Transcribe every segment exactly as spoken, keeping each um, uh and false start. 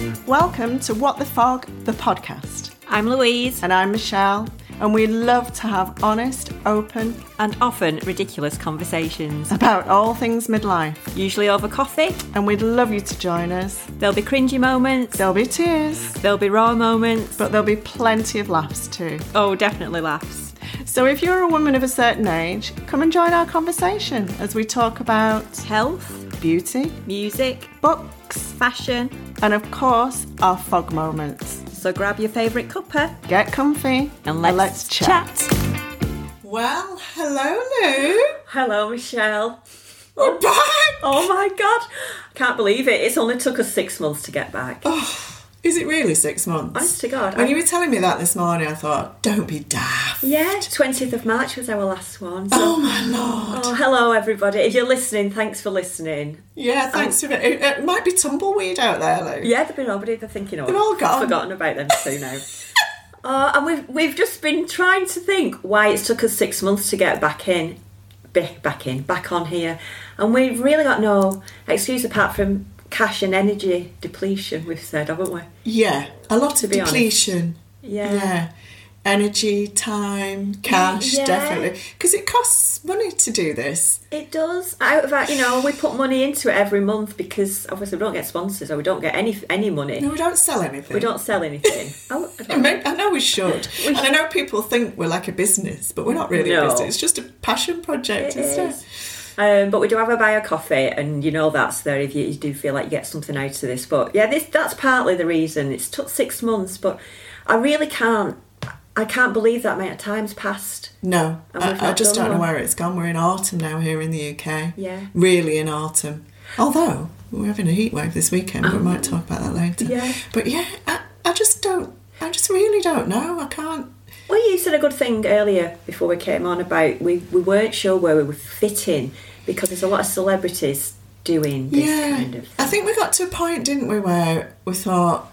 Welcome to What the Fog, the podcast. I'm Louise. And I'm Michelle. And we love to have honest, open, and often ridiculous conversations about all things midlife. Usually over coffee. And we'd love you to join us. There'll be cringy moments. There'll be tears. There'll be raw moments. But there'll be plenty of laughs too. Oh, definitely laughs. So if you're a woman of a certain age, come and join our conversation as we talk about health, beauty, music, books, fashion, and of course, our fog moments. So grab your favourite cuppa, get comfy, and let's, and let's chat. chat. Well, hello, Lou. Hello, Michelle. We're back. Oh my God. Can't believe it. It's only took us six months to get back. Oh, is it really six months? Honest to God. When I... you were telling me that this morning, I thought, don't be daft. Yeah, twentieth of March was our last one. So... Oh, my Lord. Oh, hello, everybody. If you're listening, thanks for listening. Yeah, thanks um, for it. It might be tumbleweed out there, Lou. Yeah, there'll be nobody. They're thinking, oh, they're all gone. I've forgotten about them too now. uh, and we've we've just been trying to think why it's took us six months to get back in, back in, back on here, and we've really got no excuse apart from cash and energy depletion. We've said, haven't we? Yeah, a lot of depletion. Honest. Yeah. Yeah. Energy, time, cash, yeah. definitely. Because it costs money to do this. It does. Out of that, you know, we put money into it every month because obviously we don't get sponsors or we don't get any any money. No, we don't sell anything. We don't sell anything. oh, I, I, mean, I know we should. we and I know people think we're like a business, but we're not really no. a business. It's just a passion project, it isn't is. it? Um, but we do have a buy a coffee, and you know that's there if you, you do feel like you get something out of this. But yeah, this that's partly the reason. It's took six months, but I really can't. I can't believe that amount of time's passed. No, I, I just don't know one. where it's gone. We're in autumn now here in the U K. Yeah. Really in autumn. Although, we're having a heat wave this weekend, but um, we might talk about that later. Yeah. But yeah, I, I just don't, I just really don't know. I can't. Well, you said a good thing earlier before we came on about we, we weren't sure where we would fit in because there's a lot of celebrities doing this yeah. kind of thing. I think we got to a point, didn't we, where we thought,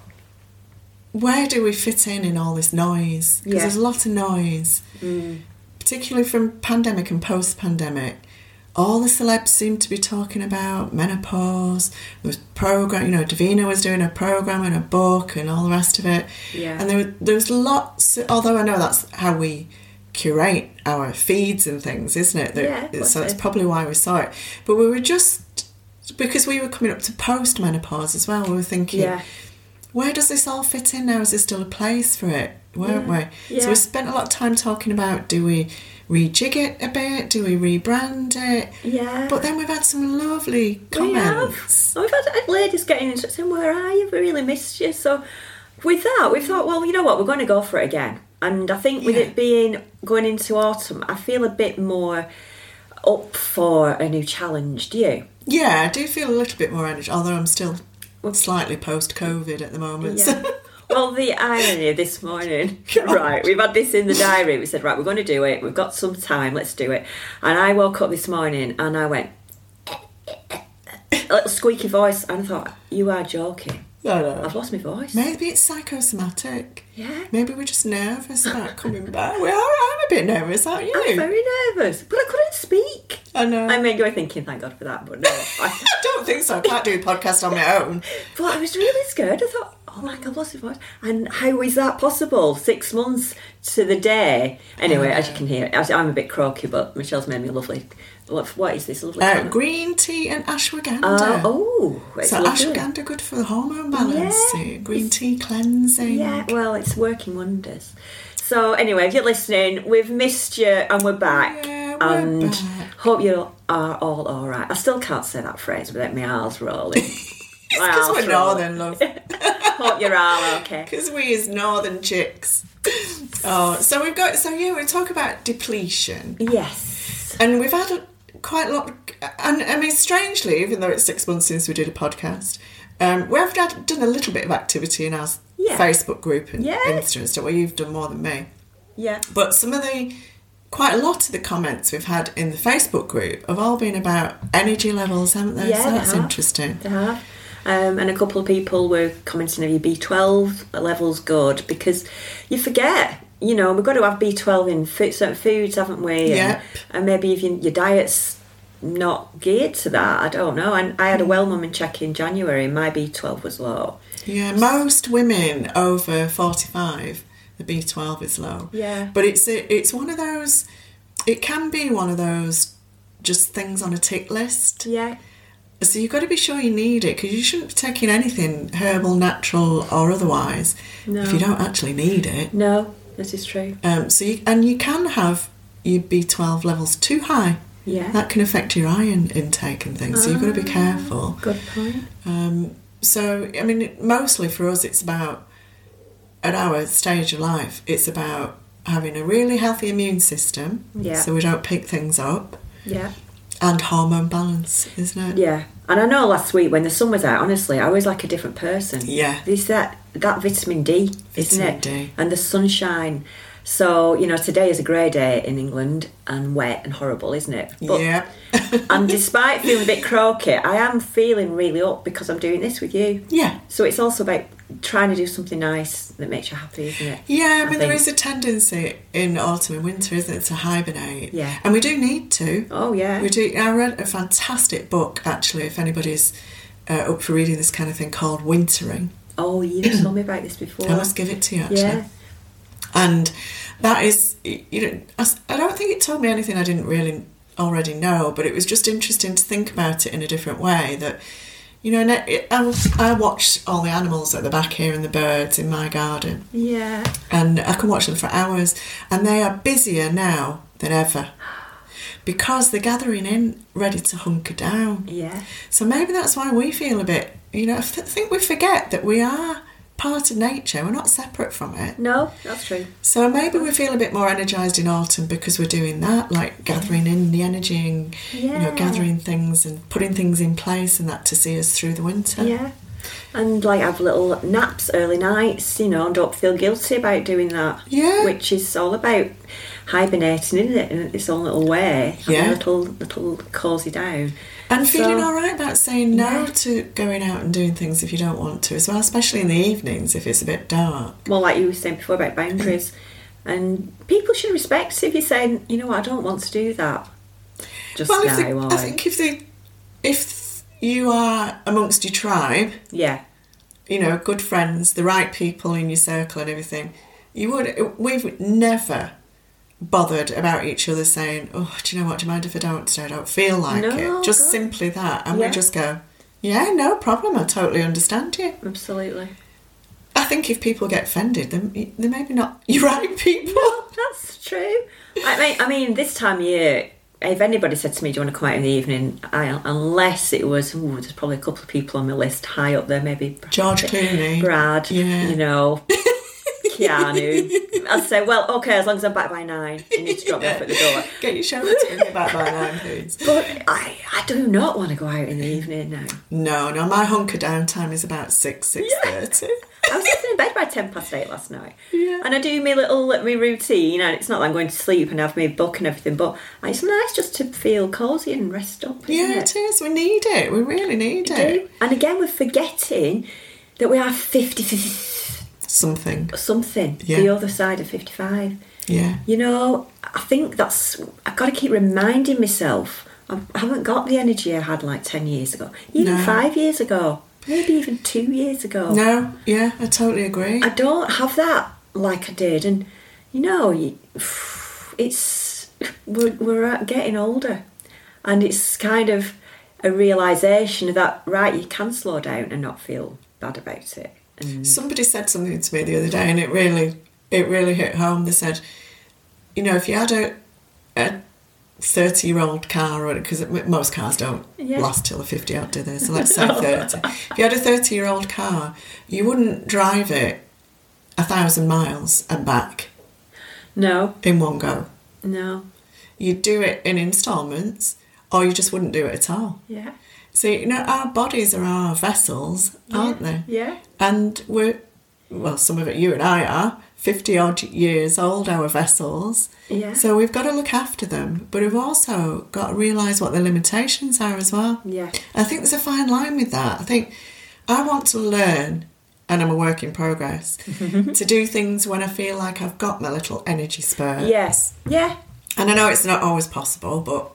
where do we fit in in all this noise? Because yeah. there's a lot of noise, mm. particularly from pandemic and post-pandemic. All the celebs seem to be talking about menopause. There was program, you know, Davina was doing a program and a book and all the rest of it. Yeah. And there, there was lots. Although I know that's how we curate our feeds and things, isn't it? That, yeah. So it's probably why we saw it. But we were just because we were coming up to post-menopause as well. We were thinking. Yeah. Where does this all fit in now? Is there still a place for it? Weren't yeah. we? Yeah. So we spent a lot of time talking about, do we rejig it a bit? Do we rebrand it? Yeah. But then we've had some lovely comments. We have. We've had ladies getting in touch saying, where are you? We really missed you. So with that, we thought, well, you know what? We're going to go for it again. And I think with yeah. it being going into autumn, I feel a bit more up for a new challenge. Do you? Yeah, I do feel a little bit more energy, although I'm still slightly post-COVID at the moment. Yeah. Well, the irony this morning, right, we've had this in the diary. We said, right, we're going to do it. We've got some time, let's do it. And I woke up this morning and I went, a little squeaky voice, and I thought, you are joking. No, no. I've lost my voice. Maybe it's psychosomatic. Yeah. Maybe we're just nervous about coming back. We are, I'm a bit nervous, aren't you? I'm very nervous, but I couldn't speak. I know. I mean, you were thinking, thank God for that, but no. I, I don't think so. I can't do a podcast on my own. But I was really scared. I thought, oh my God, I've lost my voice. And how is that possible? Six months to the day. Anyway, uh, as you can hear, I'm a bit croaky, but Michelle's made me a lovely... What is this lovely uh, green tea and ashwagandha. Uh, oh, so lovely. Ashwagandha good for the hormone balance. Yeah, green tea cleansing. Yeah, well, it's working wonders. So anyway, if you're listening, we've missed you and we're back. Yeah, we're and back. Hope you are all all right. I still can't say that phrase without my R's rolling. Because we're northern, love. Hope you're all okay. Because we is northern chicks. Oh, so we've got. So yeah, we talk about depletion. Yes. And we've had a, quite a lot. Of, and I mean, strangely, even though it's six months since we did a podcast, um, we've had, done a little bit of activity in our yeah. Facebook group and yeah. Insta and stuff. Well, you've done more than me. Yeah. But some of the, quite a lot of the comments we've had in the Facebook group have all been about energy levels, haven't they? Yeah, so that's they have. interesting. They have. Um, and a couple of people were commenting, are your B twelve levels good? Because you forget, you know, we've got to have B twelve in food, certain foods, haven't we? And, yep. and maybe if you, your diet's not geared to that. I don't know. And I had a well mum in check in January and my B twelve was low. Yeah, most women over forty-five, the B twelve is low. Yeah. But it's a, it's one of those, it can be one of those just things on a tick list. Yeah. So you've got to be sure you need it, because you shouldn't be taking anything herbal, natural or otherwise No. if you don't actually need it. No, this is true. Um, so you, and you can have your B twelve levels too high. Yeah. That can affect your iron intake and things, so you've got to be Ah, careful. Good point. Um, so, I mean, mostly for us, it's about, at our stage of life, it's about having a really healthy immune system, Yeah. so we don't pick things up, Yeah. and hormone balance, isn't it? Yeah. And I know last week when the sun was out, honestly, I was like a different person. Yeah. There's that, that vitamin D, isn't Vitamin it? D. And the sunshine. So, you know, today is a grey day in England and wet and horrible, isn't it? But, Yeah. and despite feeling a bit croaky, I am feeling really up because I'm doing this with you. Yeah. So it's also about trying to do something nice that makes you happy, isn't it? Yeah, I mean, there think. is a tendency in autumn and winter, isn't it, to hibernate. Yeah. And we do need to. Oh, yeah. We do. I read a fantastic book, actually, if anybody's uh, up for reading this kind of thing, called Wintering. Oh, you've told me about this before. I must give it to you, actually. Yeah. And that is, you know, I s- I don't think it told me anything I didn't really already know, but it was just interesting to think about it in a different way. That, you know, and it, I, I watch all the animals at the back here and the birds in my garden, Yeah. and I can watch them for hours, and they are busier now than ever because they're gathering in, ready to hunker down. Yeah. So maybe that's why we feel a bit, you know, I th- think we forget that we are part of nature, we're not separate from it. No, that's true. So maybe we feel a bit more energised in autumn because we're doing that, like gathering in the energy and, you know, Yeah. gathering things and putting things in place and that to see us through the winter. Yeah. And like have little naps, early nights, you know, and don't feel guilty about doing that. Yeah. Which is all about hibernating, isn't it? In its own little way. Having Yeah. a little, little cosy down. And feeling So- all right about saying no Yeah. to going out and doing things if you don't want to as well, especially in the evenings if it's a bit dark. Well, like you were saying before about boundaries. And people should respect if you're saying, you know what, I don't want to do that. Just Well, now, if they, or I think if they, if you are amongst your tribe, yeah. you know, good friends, the right people in your circle and everything, you would, we've never bothered about each other saying, oh, do you know what, do you mind if I don't today? I don't feel like No, it. Just God. simply that. And Yeah. we just go, yeah, no problem, I totally understand you. Absolutely. I think if people get offended, then they're maybe not your right people. No, that's true. I mean, I mean, this time of year, if anybody said to me, do you want to come out in the evening? I, unless it was, ooh, there's probably a couple of people on my list high up there, maybe George Clooney. Brad, Yeah. you know, Keanu. I'd say, well, okay, as long as I'm back by nine, you need to drop me off at the door. Get your show to get back by nine, please. But I, I do not want to go out in the evening now. No, no, my hunker down time is about six, six thirty. I was just in bed by ten past eight last night. Yeah. And I do my little my routine, and it's not like I'm going to sleep and have my book and everything, but it's nice just to feel cosy and rest up, isn't Yeah, it? it is. We need it. We really need We it. do. And again, we're forgetting that we are fifty, Something. something, Yeah. the other side of fifty-five. Yeah. You know, I think that's, I've got to keep reminding myself, I haven't got the energy I had like ten years ago, even No. five years ago, maybe even two years ago. No, yeah, I totally agree. I don't have that like I did, and you know, you- it's we're, we're getting older, and it's kind of a realisation that right, you can slow down and not feel bad about it. And Somebody said something to me the other day, and it really, it really hit home. They said, you know, if you had a a thirty-year-old car, because most cars don't Yeah. last till they're fifty odd, do they? So let's say thirty. If you had a thirty-year-old car, you wouldn't drive it a thousand miles and back no, in one go. no, You'd do it in instalments, or you just wouldn't do it at all. yeah, So, you know, our bodies are our vessels, aren't they? yeah, And we're, well, some of it you and I are, fifty odd years old, our vessels. yeah, So we've got to look after them, but we've also got to realise what the limitations are as well. yeah, I think there's a fine line with that. I think I want to learn, and I'm a work in progress, to do things when I feel like I've got my little energy spurt. yes, yeah, And I know it's not always possible, but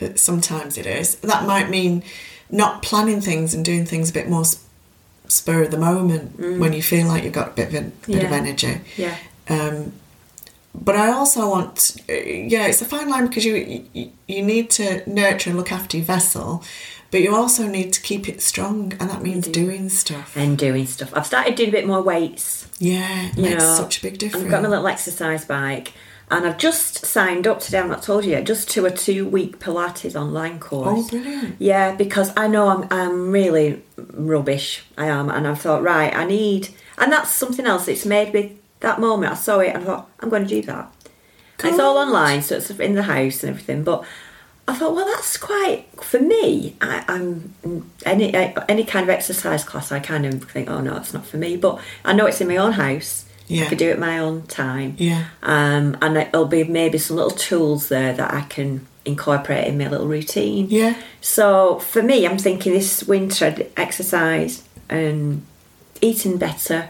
Sometimes it is. That might mean not planning things and doing things a bit more spur of the moment mm. when you feel like you've got a bit of, a, bit yeah. of energy. Yeah. Um, but I also want, yeah, it's a fine line because you, you you need to nurture and look after your vessel, but you also need to keep it strong, and that means Do. doing stuff. And doing stuff. I've started doing a bit more weights. Yeah, it you makes know, such a big difference. I've got my little exercise bike, and I've just signed up today, I've not told you yet, just to a two-week Pilates online course. Oh, brilliant. Yeah, because I know I'm I'm really rubbish, I am, and I've thought, right, I need... And that's something else, it's made me... That moment, I saw it and I thought, I'm going to do that. And it's all online, so it's in the house and everything, but I thought, well, that's quite... For me, I, I'm... Any any kind of exercise class, I kind of think, oh, no, it's not for me, but I know it's in my own house. Yeah. I could do it at my own time. Yeah. Um, and it'll be maybe some little tools there that I can incorporate in my little routine. Yeah. So for me, I'm thinking this winter, exercise and eating better,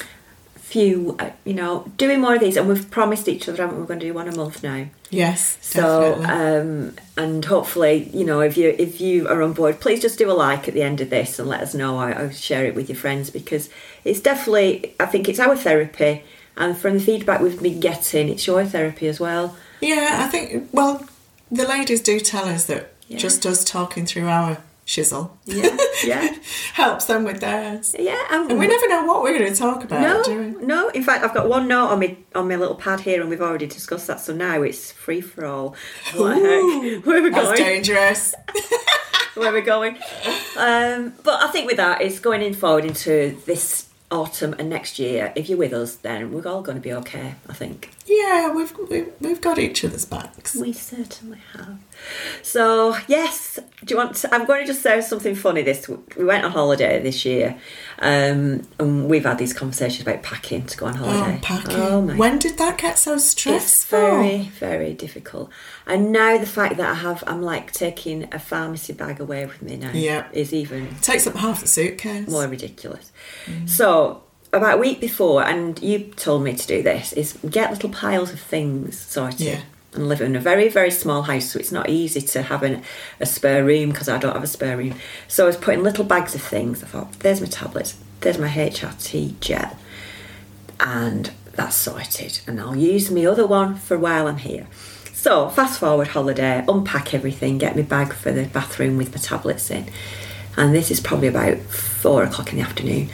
few, uh, you know, doing more of these. And we've promised each other, haven't we, we're going to do one a month now. Yes, so, definitely. um, and hopefully, you know, if you if you are on board, please just do a like at the end of this and let us know. I, I'll share it with your friends because it's definitely, I think it's our therapy, and from the feedback we've been getting, it's your therapy as well. Yeah, I think, well, the ladies do tell us that yeah. just us talking through our shizzle yeah, yeah. helps them with theirs. Yeah, and, and we never know what we're going to talk about, no, do we? No, in fact, I've got one note on my on my little pad here, and we've already discussed that. So now it's free for all. What the heck? Where are we going? That's dangerous. Where are we going? Um, but I think with that, it's going in forward into this autumn and next year. If you're with us, then we're all going to be okay, I think. Yeah, we've we've, we've got each other's backs. We certainly have. So yes, do you want to, I'm going to just say something funny. This we went on holiday this year, um, and we've had these conversations about packing to go on holiday. Oh, packing! Oh, my when did that get so stressful? It's very, very difficult. And now the fact that I have, I'm like taking a pharmacy bag away with me now. Yeah, is even it takes up half the suitcase. More ridiculous. Mm. So. About a week before, and you told me to do this, is get little piles of things sorted. Yeah. And live in a very, very small house, so it's not easy to have an, a spare room because I don't have a spare room. So I was putting little bags of things. I thought, there's my tablets, there's my H R T gel, and that's sorted. And I'll use my other one for while I'm here. So fast forward holiday, unpack everything, get my bag for the bathroom with my tablets in. And this is probably about four o'clock in the afternoon.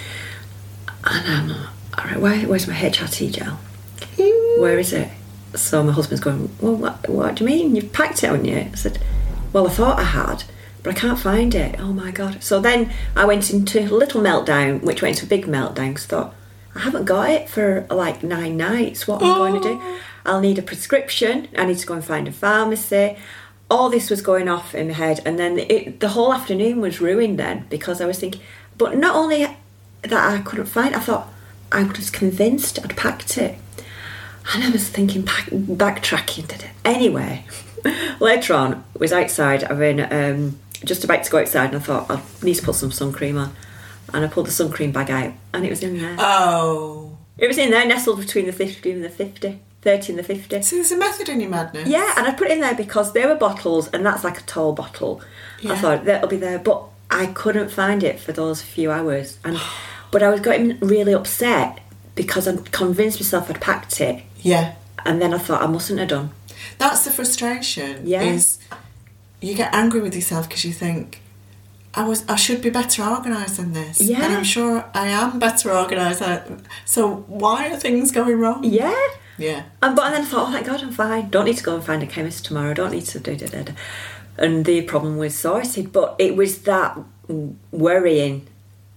And I'm like, all right, where, where's my H R T gel? Where is it? So my husband's going, well, what, what do you mean? You've packed it, haven't you? I said, well, I thought I had, but I can't find it. Oh, my God. So then I went into a little meltdown, which went into a big meltdown, because I thought, I haven't got it for like nine nights. What am I going to do? I'll need a prescription. I need to go and find a pharmacy. All this was going off in my head. And then it, the whole afternoon was ruined then, because I was thinking, but not only... that I couldn't find. I thought I was convinced I'd packed it, and I was thinking back, backtracking to it. Anyway, later on, I was outside. I've been um, just about to go outside, and I thought I need to put some sun cream on, and I pulled the sun cream bag out, and it was in there. Oh, it was in there, nestled between the fifty and the fifty, thirty and the fifty. So there's a method in your madness. Yeah, and I put it in there because they were bottles, and that's like a tall bottle. Yeah. I thought that'll be there, but I couldn't find it for those few hours, and. But I was getting really upset because I convinced myself I'd packed it. Yeah. And then I thought I mustn't have done. That's the frustration. Yeah. Is you get angry with yourself because you think, I was I should be better organised than this. Yeah. And I'm sure I am better organised. So why are things going wrong? Yeah. Yeah. And, but and then I thought, oh, thank God, I'm fine. Don't need to go and find a chemist tomorrow. Don't need to do da da da. And the problem was sorted. But it was that worrying.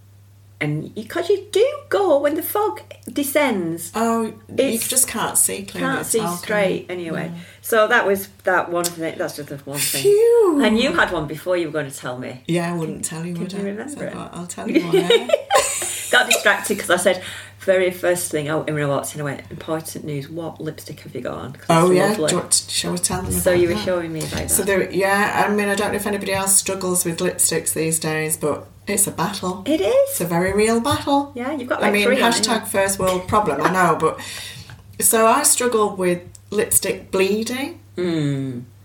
And because you, you do go when the fog descends. Oh, you just can't see clearly. Can't see straight anyway. No. So that was that one thing. That's just the one thing. Phew. And you had one before you were going to tell me. Yeah, I wouldn't tell you. Can would you I? remember so it? I'll tell you why. Got distracted because I said very first thing out when I walked in. I went, important news. What lipstick have you got on? Oh yeah, do you want to, shall we tell them? So about you were that? showing me about that. So there, yeah. I mean, I don't know if anybody else struggles with lipsticks these days, but. It's a battle. It is. It's a very real battle. Yeah, you've got like I mean, three hashtag first world problem, I know, but... So I struggle with lipstick bleeding. Mm.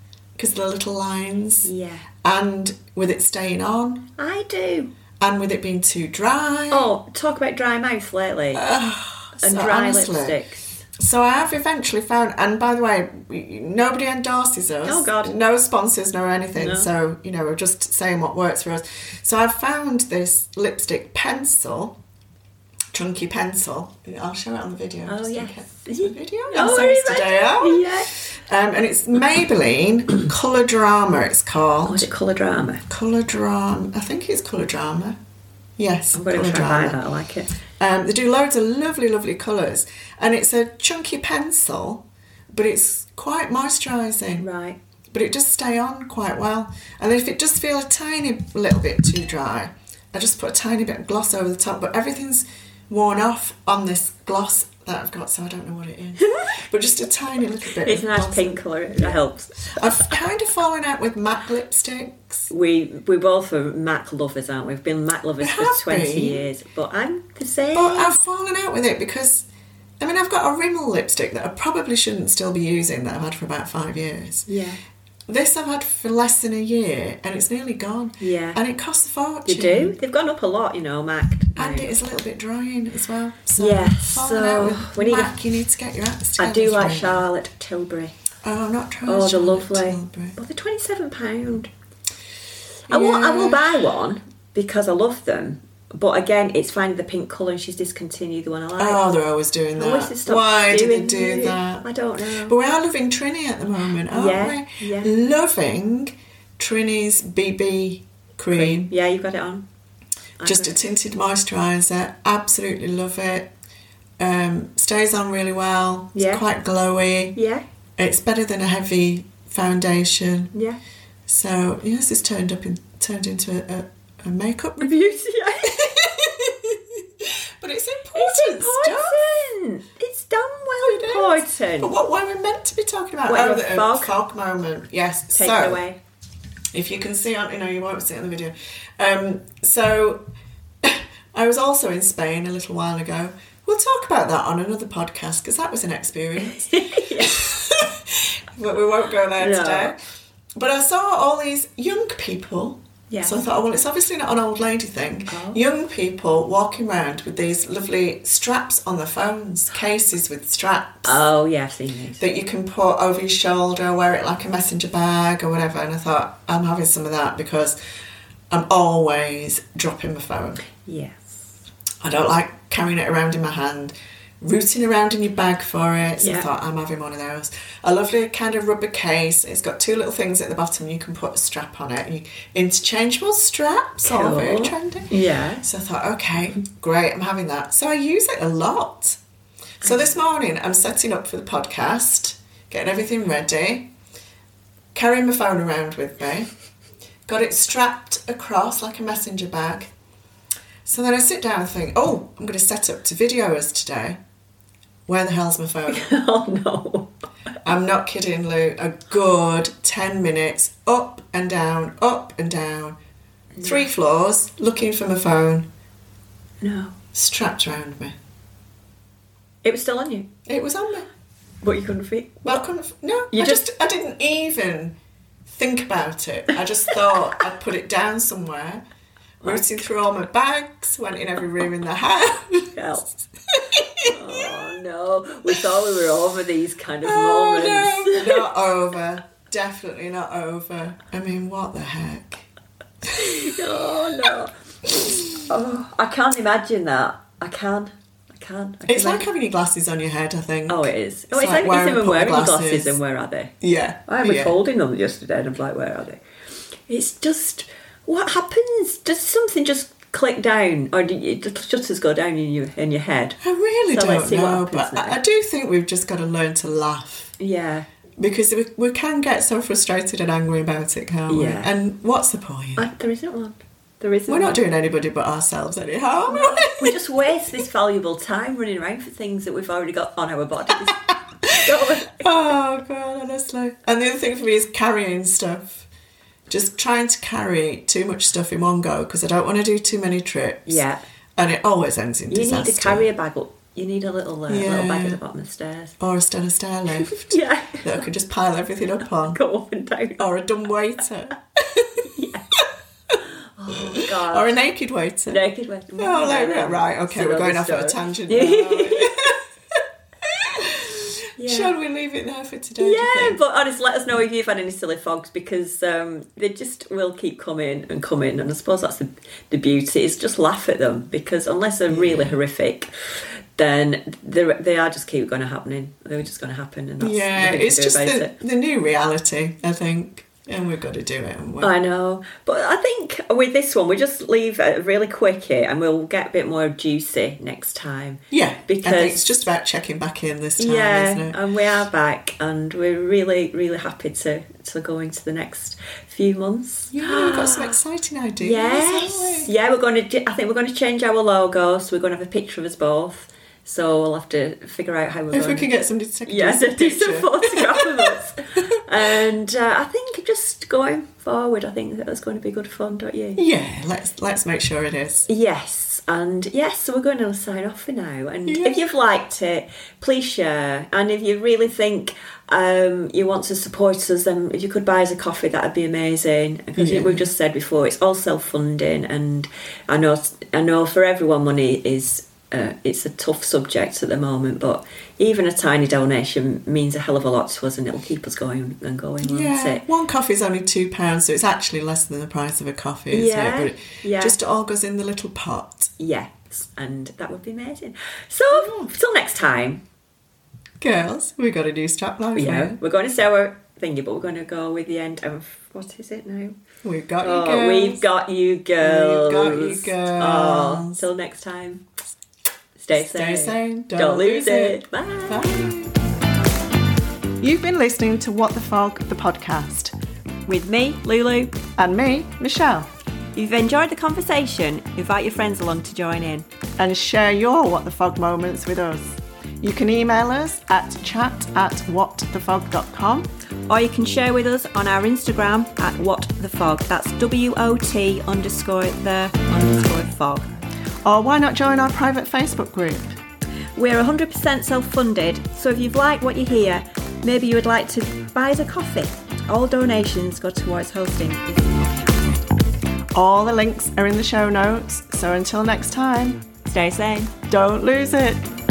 because of the little lines. Yeah. And with it staying on. I do. And with it being too dry. Oh, talk about dry mouth lately. Oh, and so dry honestly, lipsticks. So I have eventually found, and by the way, we- nobody endorses us. Oh, God. No sponsors, no anything. No. So, you know, we're just saying what works for us. So I've found this lipstick pencil, chunky pencil. I'll show it on the video. Oh, just in yes. case. Is the video? Oh, Yes, are you today. ready? Yeah. Um, and it's Maybelline Colour Drama, it's Oh, called. is it Colour Drama? Colour Drama. I think it's Colour Drama. Yes, I'm going Colour to try Drama. that. I like it. Um, they do loads of lovely, lovely colours. And it's a chunky pencil, but it's quite moisturising. Right. But it does stay on quite well. And then if it does feel a tiny little bit too dry, I just put a tiny bit of gloss over the top. But everything's worn off on this gloss that I've got, so I don't know what it is. But just a tiny little bit. It's of a nice gloss. pink colour. It helps. I've kind of fallen out with MAC lipsticks. We we both are MAC lovers, aren't we? We've been MAC lovers We for have twenty been. years. But I'm the same. But I've fallen out with it because, I mean, I've got a Rimmel lipstick that I probably shouldn't still be using that I've had for about five years. Yeah. This I've had for less than a year and it's nearly gone. Yeah. And it costs a fortune. They do. They've gone up a lot, you know, MAC. And it is a little bit drying as well. So Yeah, falling so out with we need MAC, a- you need to get your acts together. I do like really. Charlotte Tilbury. Oh, I'm not trying Oh, they're Charlotte lovely. Tilbury. But they're twenty-seven pounds. I will, I will Yeah. buy one because I love them. But again, it's finding the pink colour and she's discontinued the one I like. Oh, they're always doing I wish that. they'd stop Why did they doing do it. that? I don't know. But we are loving Trini at the moment, aren't Yeah, we? yeah. Loving Trini's B B cream. Yeah, you've got it on. I Just a agree. tinted moisturiser. Absolutely love it. Um, stays on really well. It's Yeah. quite glowy. Yeah, It's better than a heavy foundation. yeah. So yes, it's turned up in, turned into a, a, a makeup The review. beauty, yeah. But it's important, It's stuff. important. It's damn well It is. important. But what were we meant to be talking about? What, oh, your the fog? fog moment. Yes. Take so, it away. if you can see on, you know, you won't see it on the video. Um, so, I was also in Spain a little while ago. We'll talk about that on another podcast because that was an experience. But we won't go there No. today. But I saw all these young people. Yeah. So I thought, oh, well, it's obviously not an old lady thing. Oh. Young people walking around with these lovely straps on their phones, cases with straps Oh, yeah, I've seen these. that you can put over your shoulder, wear it like a messenger bag or whatever. And I thought, I'm having some of that because I'm always dropping my phone. Yes. I don't like carrying it around in my hand, rooting around in your bag for it. So Yeah. I thought, I'm having one of those. A lovely kind of rubber case. It's got two little things at the bottom. You can put a strap on it. You, interchangeable straps, all Cool. very trendy. Yeah. So I thought, okay, great, I'm having that. So I use it a lot. So this morning I'm setting up for the podcast, getting everything ready, carrying my phone around with me, got it strapped across like a messenger bag. So then I sit down and think, oh, I'm going to set up to video us today. Where the hell's my phone? Oh, no. I'm not kidding, Lou. A good ten minutes up and down, up and down, three floors, looking for my phone, No. strapped around me. It was still on you, It was on me. but you couldn't fit. Well, I couldn't. No, You I just- just. I didn't even think about it. I just thought I'd put it down somewhere. Rooting through all my bags, went in every room in the house. Help. Oh, no. We thought we were over these kind of Oh moments. no, not over. Definitely not over. I mean, what the heck? Oh, no. Oh, I can't imagine that. I can. I can. I It's can like having your glasses on your head, I think. Oh, it is. Oh, It's it's like like, wearing it's even put wearing your glasses. glasses and where are they? Yeah. I was yeah. holding them yesterday and I'm like, where are they? It's just, what happens? Does something just click down or do you, the shutters go down in your, in your head? I really So let's don't see what know, happens but now. I, I do think we've just got to learn to laugh. Yeah. Because we, we can get so frustrated and angry about it, can't we? Yeah. And what's the point? I, there isn't one. There isn't We're not one. doing anybody but ourselves any harm. We just waste this valuable time running around for things that we've already got on our bodies. Don't we? Oh, God, honestly. And the other thing for me is carrying stuff. Just trying to carry too much stuff in one go because I don't want to do too many trips. Yeah. And it always ends in You disaster. need to carry a bag up You need a little, uh, Yeah. little bag at the bottom of the stairs. Or a Stella stair lift Yeah. that I could just pile everything up on. Go up and down. Or a dumb waiter. Oh, God. Or a naked waiter. Naked waiter. Oh, like, right, right, okay, Still we're going other off on a story. tangent now. Yeah. Shall we leave it there for today? do you Yeah, think? but honestly, let us know if you've had any silly fogs, because um, they just will keep coming and coming, and I suppose that's the, the beauty, is just laugh at them, because unless they're really horrific, then they're, they are just keep going to happening. They're just going to happen, and that's Yeah, nothing to it's do just about the, it. the new reality, I think. And we've got to do it. haven't we? I know, but I think with this one we just leave it really quickie, and we'll get a bit more juicy next time. Yeah, because I think it's just about checking back in this time, yeah, isn't it? and we are back, and we're really, really happy to to go into the next few months. Yeah, we've got some exciting ideas. Yes, haven't we? yeah, we're going to. I think we're going to change our logo, so we're going to have a picture of us both. So we'll have to figure out how we're If going. we can get somebody to take a Yes, decent do some picture. photograph of us. And uh, I think just going forward, I think that's going to be good fun, don't you? Yeah, let's let's make sure it is. Yes, and yes, so we're going to sign off for now. And Yeah. if you've liked it, please share. And if you really think um, you want to support us, then if you could buy us a coffee, that'd be amazing. Because Yeah. we've just said before, it's all self-funding, and I know I know for everyone, money is. Uh, it's a tough subject at the moment, but even a tiny donation means a hell of a lot to us, and it'll keep us going and going, won't Yeah, it? one coffee's only two pounds, so it's actually less than the price of a coffee, isn't Yeah, it? But it yeah. just all goes in the little pot. Yes, and that would be amazing. So, till next time, Girls, we got a new strapline. yeah, we're going to say our thingy, but we're going to go with the end of, what is it now? We've got Oh, you girls. we've got you girls. We've got you girls. Oh, till next time. Stay, Stay sane. sane. Don't, Don't lose it. it. Bye. Bye. You've been listening to What the Fog, the podcast. With me, Lulu. And me, Michelle. If you've enjoyed the conversation, invite your friends along to join in. And share your What the Fog moments with us. You can email us at chat at whatthefog dot com. Or you can share with us on our Instagram at whatthefog. That's W O T underscore the underscore fog. Or why not join our private Facebook group? We're one hundred percent self-funded, so if you've liked what you hear, maybe you would like to buy us a coffee. All donations go towards hosting this podcast. All the links are in the show notes, so until next time, Stay sane. don't lose it.